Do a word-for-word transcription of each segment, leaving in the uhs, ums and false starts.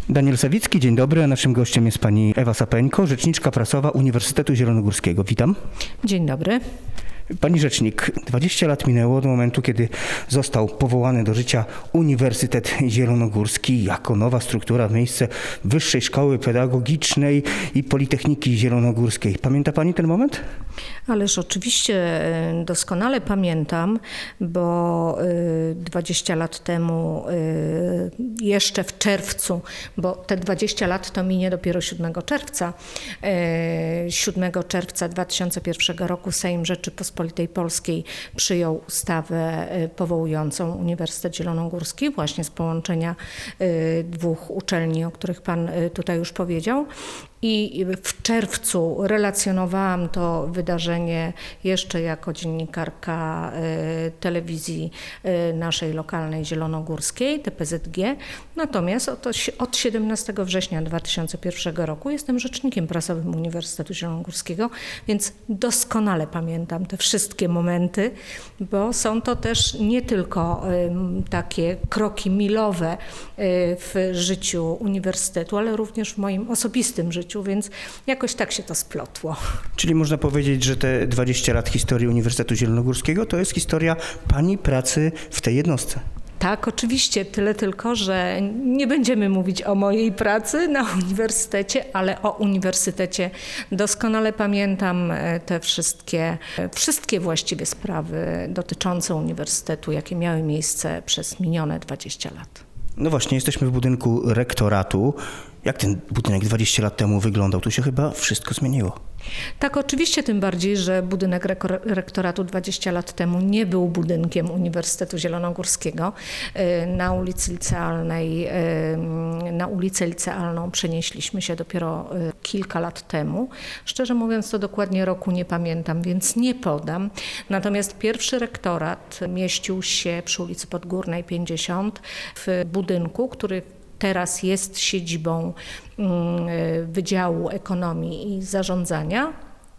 Daniel Sawicki, dzień dobry. A naszym gościem jest pani Ewa Sapeńko, rzeczniczka prasowa Uniwersytetu Zielonogórskiego. Witam. Dzień dobry. Pani rzecznik, dwadzieścia lat minęło od momentu, kiedy został powołany do życia Uniwersytet Zielonogórski jako nowa struktura w miejsce Wyższej Szkoły Pedagogicznej i Politechniki Zielonogórskiej. Pamięta pani ten moment? Ależ oczywiście doskonale pamiętam, bo dwadzieścia lat temu, jeszcze w czerwcu, bo te dwadzieścia lat to minie dopiero siódmego czerwca, siódmego czerwca dwa tysiące pierwszego roku Sejm Rzeczypospolitej Polskiej przyjął ustawę powołującą Uniwersytet Zielonogórski właśnie z połączenia dwóch uczelni, o których pan tutaj już powiedział. I w czerwcu relacjonowałam to wydarzenie jeszcze jako dziennikarka telewizji naszej lokalnej zielonogórskiej, T P Z G. Natomiast od, od siedemnastego września dwa tysiące pierwszego roku jestem rzecznikiem prasowym Uniwersytetu Zielonogórskiego, więc doskonale pamiętam te wszystkie momenty, bo są to też nie tylko takie kroki milowe w życiu uniwersytetu, ale również w moim osobistym życiu. Więc jakoś tak się to splotło. Czyli można powiedzieć, że te dwadzieścia lat historii Uniwersytetu Zielonogórskiego to jest historia pani pracy w tej jednostce. Tak, oczywiście, tyle tylko, że nie będziemy mówić o mojej pracy na uniwersytecie, ale o uniwersytecie. Doskonale pamiętam te wszystkie, wszystkie właściwie sprawy dotyczące uniwersytetu, jakie miały miejsce przez minione dwadzieścia lat. No właśnie, jesteśmy w budynku rektoratu. Jak ten budynek dwadzieścia lat temu wyglądał? Tu się chyba wszystko zmieniło. Tak, oczywiście, tym bardziej, że budynek rektoratu dwadzieścia lat temu nie był budynkiem Uniwersytetu Zielonogórskiego. Na ulicy Licealnej, na ulicę Licealną przenieśliśmy się dopiero kilka lat temu. Szczerze mówiąc, to dokładnie roku nie pamiętam, więc nie podam. Natomiast pierwszy rektorat mieścił się przy ulicy Podgórnej pięćdziesiąt w budynku, który teraz jest siedzibą Wydziału Ekonomii i Zarządzania,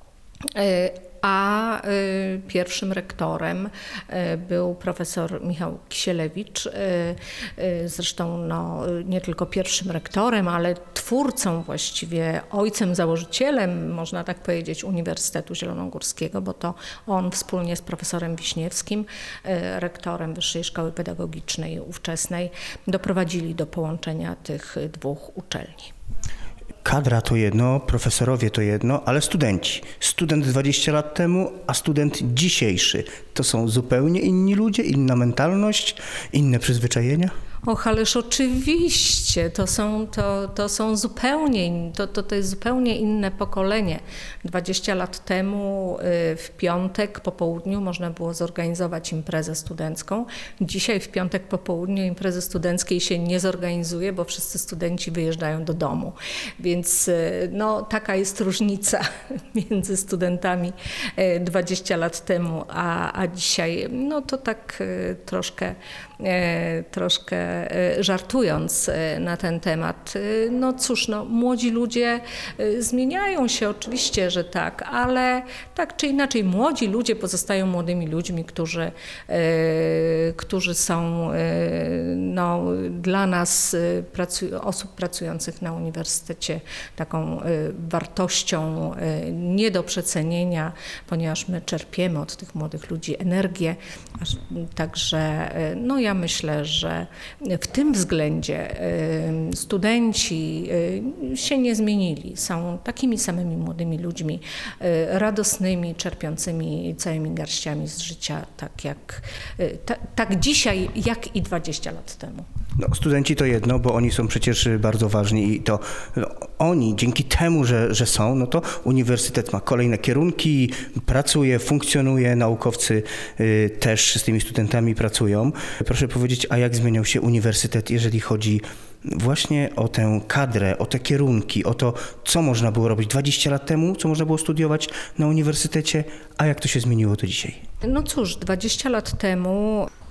a pierwszym rektorem był profesor Michał Kisielewicz. Zresztą no, nie tylko pierwszym rektorem, ale twórcą właściwie, ojcem założycielem, można tak powiedzieć, Uniwersytetu Zielonogórskiego, bo to on wspólnie z profesorem Wiśniewskim, rektorem Wyższej Szkoły Pedagogicznej ówczesnej, doprowadzili do połączenia tych dwóch uczelni. Kadra to jedno, profesorowie to jedno, ale studenci. Student dwadzieścia lat temu, a student dzisiejszy. To są zupełnie inni ludzie, inna mentalność, inne przyzwyczajenia? Och, ależ oczywiście, to są, to, to są zupełnie, to, to, to jest zupełnie inne pokolenie. dwadzieścia lat temu w piątek po południu można było zorganizować imprezę studencką. Dzisiaj w piątek po południu imprezy studenckiej się nie zorganizuje, bo wszyscy studenci wyjeżdżają do domu. Więc no, taka jest różnica między studentami dwadzieścia lat temu, a, a dzisiaj. No to tak troszkę, troszkę żartując na ten temat. No cóż, no, młodzi ludzie zmieniają się, oczywiście, że tak, ale tak czy inaczej młodzi ludzie pozostają młodymi ludźmi, którzy, którzy są no, dla nas, pracu- osób pracujących na uniwersytecie, taką wartością nie do przecenienia, ponieważ my czerpiemy od tych młodych ludzi energię. Także no, ja myślę, że w tym względzie studenci się nie zmienili. Są takimi samymi młodymi ludźmi, radosnymi, czerpiącymi całymi garściami z życia, tak jak ta, tak dzisiaj, jak i dwadzieścia lat temu. No, studenci to jedno, bo oni są przecież bardzo ważni i to no, oni dzięki temu, że, że są, no to uniwersytet ma kolejne kierunki, pracuje, funkcjonuje, naukowcy y, też z tymi studentami pracują. Proszę powiedzieć, a jak zmieniał się uniwersytet, jeżeli chodzi właśnie o tę kadrę, o te kierunki, o to, co można było robić dwadzieścia lat temu, co można było studiować na uniwersytecie, a jak to się zmieniło do dzisiaj? No cóż, dwadzieścia lat temu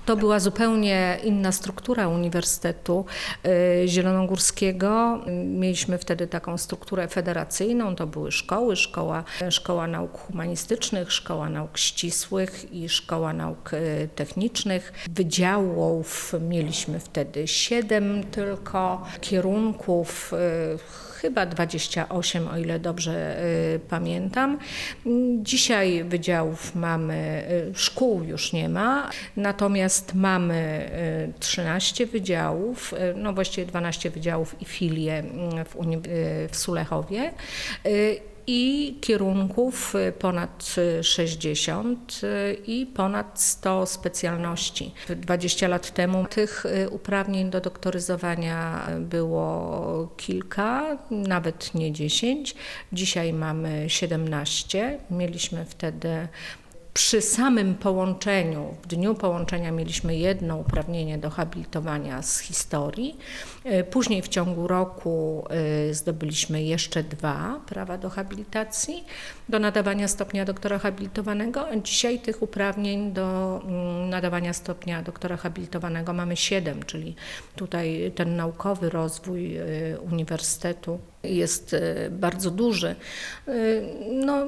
To była zupełnie inna struktura Uniwersytetu Zielonogórskiego. Mieliśmy wtedy taką strukturę federacyjną, to były szkoły, szkoła, szkoła nauk humanistycznych, szkoła nauk ścisłych i szkoła nauk technicznych. Wydziałów mieliśmy wtedy siedem tylko, kierunków chyba dwadzieścia osiem, o ile dobrze y, pamiętam. Dzisiaj wydziałów mamy, y, szkół już nie ma, natomiast mamy y, trzynaście wydziałów, y, no właściwie dwanaście wydziałów i filie w, uni- y, w Sulechowie. Y, i kierunków ponad sześćdziesiąt i ponad sto specjalności. dwadzieścia lat temu tych uprawnień do doktoryzowania było kilka, nawet nie dziesięć. Dzisiaj mamy siedemnaście. Mieliśmy wtedy przy samym połączeniu, w dniu połączenia mieliśmy jedno uprawnienie do habilitowania z historii. Później w ciągu roku zdobyliśmy jeszcze dwa prawa do habilitacji, do nadawania stopnia doktora habilitowanego. Dzisiaj tych uprawnień do nadawania stopnia doktora habilitowanego mamy siedem, czyli tutaj ten naukowy rozwój uniwersytetu jest bardzo duży. No,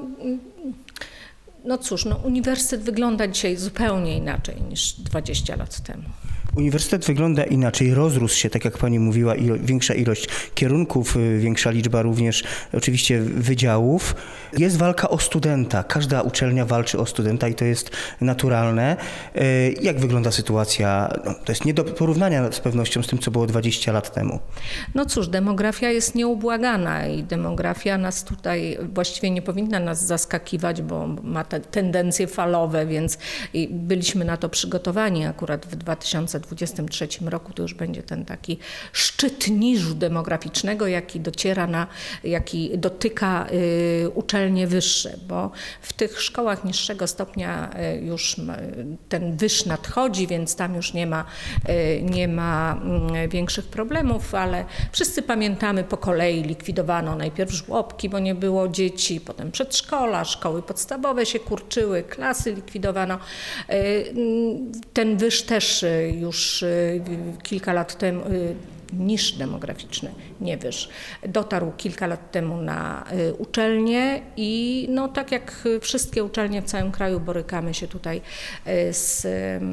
No cóż, no uniwersytet wygląda dzisiaj zupełnie inaczej niż dwadzieścia lat temu. Uniwersytet wygląda inaczej, rozrósł się, tak jak pani mówiła, ilo, większa ilość kierunków, większa liczba również oczywiście wydziałów. Jest walka o studenta, każda uczelnia walczy o studenta i to jest naturalne. Jak wygląda sytuacja? No, to jest nie do porównania z pewnością z tym, co było dwadzieścia lat temu. No cóż, demografia jest nieubłagana i demografia nas tutaj właściwie nie powinna nas zaskakiwać, bo ma te tendencje falowe, więc byliśmy na to przygotowani akurat w dwa tysiące dwudziestym trzecim roku. To już będzie ten taki szczyt niżu demograficznego, jaki dociera na, jaki dotyka y, uczelnie wyższe, bo w tych szkołach niższego stopnia y, już ten wyż nadchodzi, więc tam już nie ma, y, nie ma y, większych problemów, ale wszyscy pamiętamy, po kolei likwidowano najpierw żłobki, bo nie było dzieci, potem przedszkola, szkoły podstawowe się kurczyły, klasy likwidowano. Y, ten wyż też już już kilka lat temu, niż demograficzny, nie wyż, dotarł kilka lat temu na uczelnię i no tak jak wszystkie uczelnie w całym kraju borykamy się tutaj z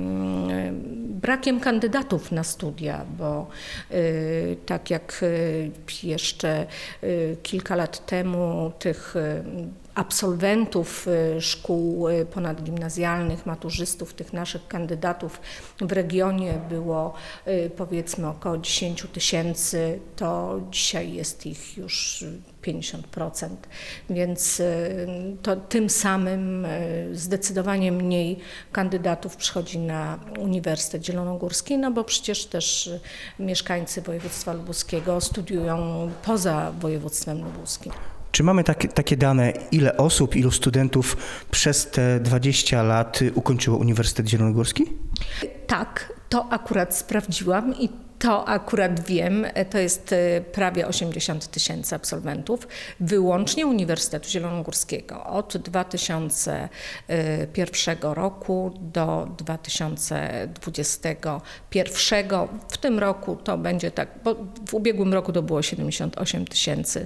brakiem kandydatów na studia, bo tak jak jeszcze kilka lat temu tych absolwentów szkół ponadgimnazjalnych, maturzystów, tych naszych kandydatów w regionie było powiedzmy około dziesięć tysięcy, to dzisiaj jest ich już pięćdziesiąt procent, więc to tym samym zdecydowanie mniej kandydatów przychodzi na Uniwersytet Zielonogórski, no bo przecież też mieszkańcy województwa lubuskiego studiują poza województwem lubuskim. Czy mamy takie, takie dane, ile osób, ilu studentów przez te dwadzieścia lat ukończyło Uniwersytet Zielonogórski? Tak, to akurat sprawdziłam i to akurat wiem, to jest prawie osiemdziesiąt tysięcy absolwentów, wyłącznie Uniwersytetu Zielonogórskiego. Od dwa tysiące pierwszego roku do dwa tysiące dwudziestego pierwszego. W tym roku to będzie tak, bo w ubiegłym roku to było siedemdziesiąt osiem tysięcy,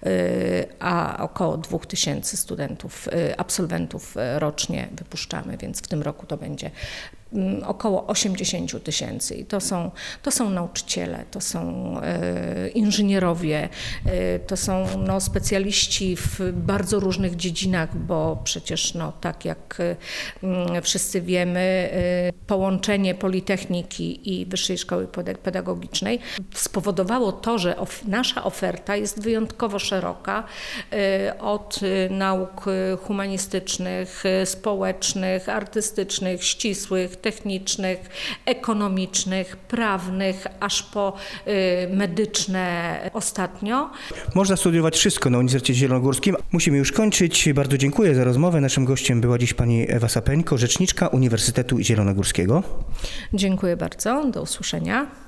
a około dwa tysiące studentów, absolwentów rocznie wypuszczamy, więc w tym roku to będzie około osiemdziesiąt tysięcy i to są, to są nauczyciele, to są e, inżynierowie, e, to są no, specjaliści w bardzo różnych dziedzinach, bo przecież no, tak jak e, wszyscy wiemy, e, połączenie Politechniki i Wyższej Szkoły Pedagogicznej spowodowało to, że of, nasza oferta jest wyjątkowo szeroka, e, od nauk humanistycznych, społecznych, artystycznych, ścisłych, technicznych, ekonomicznych, prawnych, aż po y, medyczne ostatnio. Można studiować wszystko na Uniwersytecie Zielonogórskim. Musimy już kończyć. Bardzo dziękuję za rozmowę. Naszym gościem była dziś pani Ewa Sapeńko, rzeczniczka Uniwersytetu Zielonogórskiego. Dziękuję bardzo. Do usłyszenia.